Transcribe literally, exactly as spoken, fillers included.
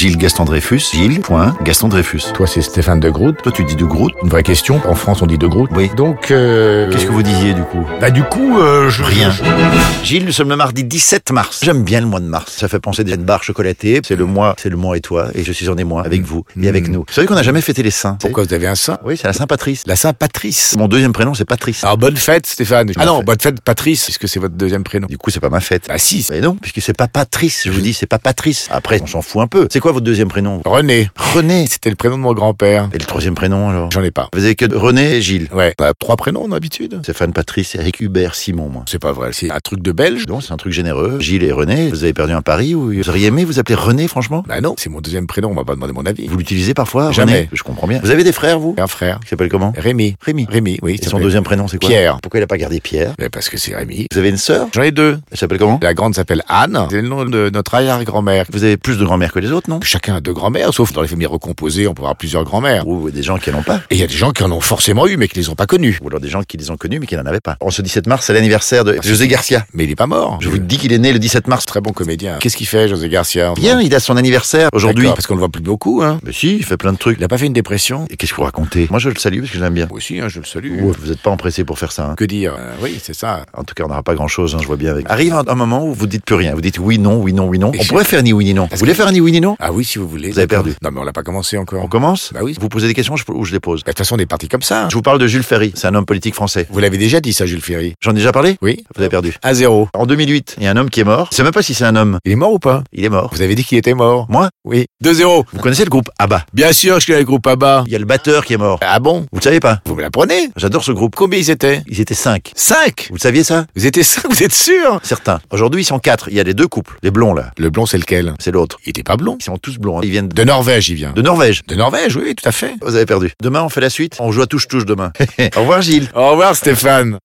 Gilles Gaston Dreyfus, Gilles, point, Gaston Dreyfus. Toi, c'est Stéphane de Groot. Toi, tu dis de Groot. Une vraie question. En France, on dit de Groot. Oui. Donc, euh... Qu'est-ce que vous disiez, du coup? Bah, du coup, euh, je... Rien. Gilles, nous sommes le mardi dix-sept mars. J'aime bien le mois de mars. Ça fait penser à une barre chocolatée. C'est le mois, c'est le mois et toi. Et je suis en émoi avec vous et avec nous. Vous savez qu'on n'a jamais fêté les saints. Pourquoi vous avez un saint? Oui, c'est la Saint-Patrice. La Saint-Patrice. Mon deuxième prénom, c'est Patrice. Alors, bonne fête, Stéphane. Ah non, fête. bonne fête, Patrice, puisque c'est votre deuxième prénom. Du coup, c'est pas ma fête. Ah si. Mais non, puisque c'est pas Patrice. Je vous dis, c'est pas Patrice. Après, on s'en fout un peu. C'est quoi votre deuxième prénom? René. René. C'était le prénom de mon grand-père. Et le troisième prénom, alors? J'en ai pas. Vous avez que René et Gilles. Ouais. On a trois prénoms, d'habitude. Stéphane, Patrice, Eric, Hubert, Simon, moi. C'est pas vrai. C'est un truc de belge. Donc, c'est un truc généreux. Gilles et René, vous avez perdu un pari ou vous auriez aimé vous appeler René, franchement? Bah non, c'est mon deuxième prénom. On m'a pas demandé mon avis. Vous l'utilisez parfois, Jamais. René? Je comprends bien. Vous avez des frères, vous? Un frère. Qui s'appelle comment? Rémi. Rémi. Rémi, oui. Et son deuxième prénom, c'est quoi? Pierre. Pourquoi il a pas gardé Pierre? Mais parce que c'est Rémi. Vous avez une sœur? J'en ai deux. Elle s'appelle comment? La grande s'appelle Anne. C'est le nom de notre arrière-grand-mère. Vous avez plus de grand-mères que les autres, non? Chacun a deux grand-mères, sauf dans les familles recomposées, on peut avoir plusieurs grand-mères. Ou des gens qui n'en ont pas. Et il y a des gens qui en ont forcément eu, mais qui les ont pas connus. Ou alors des gens qui les ont connus, mais qui n'en avaient pas. En ce dix-sept mars, c'est l'anniversaire de José Garcia. Mais il est pas mort. Je vous dis qu'il est né le dix-sept mars. Très bon comédien. Qu'est-ce qu'il fait, José Garcia? Bien, il a son anniversaire aujourd'hui. D'accord, parce qu'on le voit plus beaucoup, hein. Mais si, il fait plein de trucs. Il a pas fait une dépression? Et qu'est-ce que vous racontez? Moi, je le salue parce que je l'aime bien. Moi aussi, hein, je le salue. Ouais, vous n'êtes pas empressé pour faire ça, hein. Que dire? Euh, oui, c'est ça. En tout cas, on n'aura pas grand-chose, hein, je vois bien avec. Arrive un, un moment où vous dites plus rien. Vous dites oui, non, oui, non, oui, non. Et On je- pourrait faire ni oui, ni non. Vous Parce voulez que- faire un ni oui, ni non? Ah oui, si vous voulez. Vous avez D'accord. perdu. Non, mais on l'a pas commencé encore. On commence? Bah oui. Vous posez des questions je- ou je les pose? Bah, de toute façon, on est parti comme ça. Je vous parle de Jules Ferry. C'est un homme politique français. Vous l'avez déjà dit, ça, Jules Ferry? J'en ai déjà parlé? Oui. Vous avez perdu. À zéro. En deux mille huit, il y a un homme qui est mort. Je sais même pas si c'est un homme. Il est mort ou pas? Il est mort. Vous avez dit qu'il était mort. Moi? Oui. deux zéro. Vous connaissez le groupe ABBA? Bien sûr, je connais le groupe ABBA. Il y a le batteur qui est mort. Ah bon? Vous le savez pas? Vous me l'apprenez? J'adore ce groupe. Combien ils étaient? Ils étaient cinq. Cinq. Vous le saviez ça? Vous étiez cinq, vous êtes sûr? Certains. Aujourd'hui, ils sont quatre. Il y a les deux couples. Les blonds, là. Le blond, c'est lequel? C'est l'autre. Il était pas blond. Ils sont tous blonds. hein. Ils viennent de, De Norvège, il vient. de Norvège. De Norvège, oui, oui, tout à fait. Vous avez perdu. Demain, on fait la suite. On joue à touche-touche demain. Au revoir, Gilles. Au revoir, Stéphane.